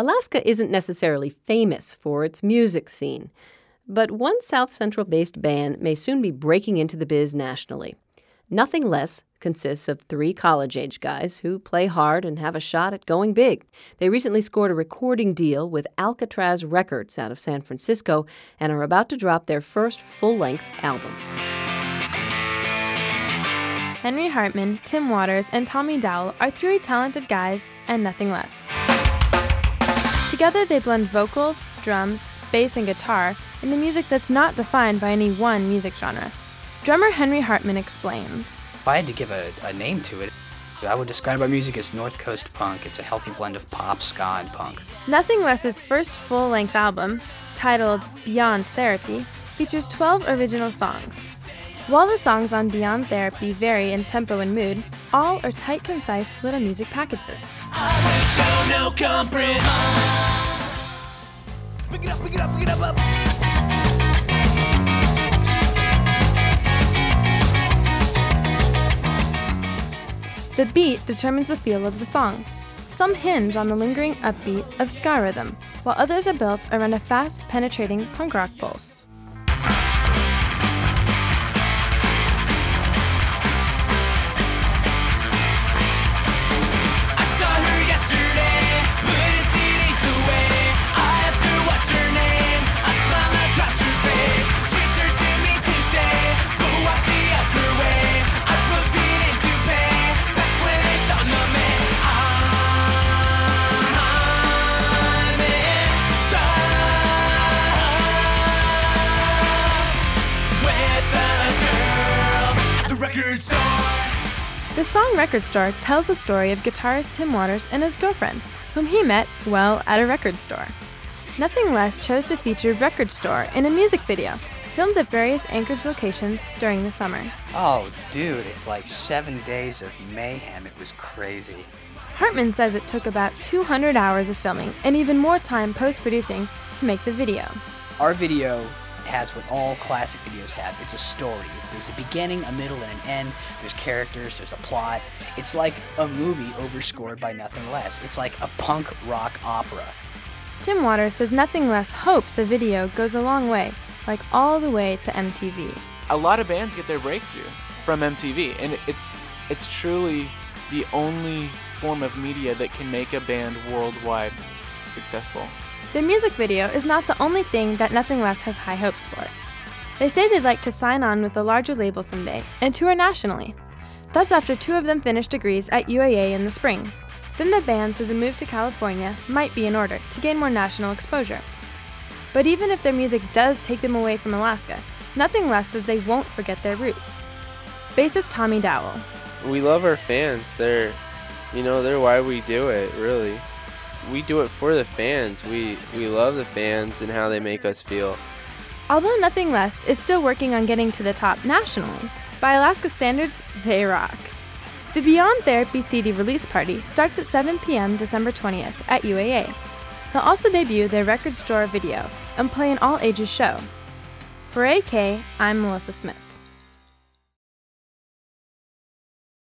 Alaska isn't necessarily famous for its music scene, but one South Central-based band may soon be breaking into the biz nationally. Nothing Less consists of 3 college-age guys who play hard and have a shot at going big. They recently scored a recording deal with Alcatraz Records out of San Francisco and are about to drop their first full-length album. Henry Hartman, Tim Waters, and Tommy Dowell are 3 talented guys and nothing less. Together they blend vocals, drums, bass, and guitar in a music that's not defined by any one music genre. Drummer Henry Hartman explains. If I had to give a name to it, I would describe our music as North Coast punk. It's a healthy blend of pop, ska, and punk. Nothing Less's first full-length album, titled Beyond Therapy, features 12 original songs. While the songs on Beyond Therapy vary in tempo and mood, all are tight, concise little music packages. I will show no compromise. Pick it up, pick it up, pick it up. The beat determines the feel of the song. Some hinge on the lingering upbeat of ska rhythm, while others are built around a fast, penetrating punk rock pulse. I saw her yesterday, putting CDs away. I asked her what's her name, a smile across her face. She turned to me to say, go walk the other way. I proceeded to pay, that's when it dawned on me. I'm in love with a girl at the record store. The song Record Store tells the story of guitarist Tim Waters and his girlfriend, whom he met, well, at a record store. Nothing Less chose to feature Record Store in a music video, filmed at various Anchorage locations during the summer. Oh, dude, it's like 7 days of mayhem. It was crazy. Hartman says it took about 200 hours of filming and even more time post-producing to make the video. Our video has what all classic videos have. It's a story. There's a beginning, a middle, and an end. There's characters, there's a plot. It's like a movie overscored by Nothing Less. It's like a punk rock opera. Tim Waters says Nothing Less hopes the video goes a long way, like all the way to MTV. A lot of bands get their breakthrough from MTV, and it's truly the only form of media that can make a band worldwide successful. Their music video is not the only thing that Nothing Less has high hopes for. They say they'd like to sign on with a larger label someday and tour nationally. That's after 2 of them finish degrees at UAA in the spring. Then the band says a move to California might be in order to gain more national exposure. But even if their music does take them away from Alaska, Nothing Less says they won't forget their roots. Bassist Tommy Dowell. We love our fans. They're why we do it, really. We do it for the fans. We love the fans and how they make us feel. Although Nothing Less is still working on getting to the top nationally, by Alaska standards, they rock. The Beyond Therapy CD release party starts at 7 p.m. December 20th at UAA. They'll also debut their Record Store video and play an all-ages show. For AK, I'm Melissa Smith.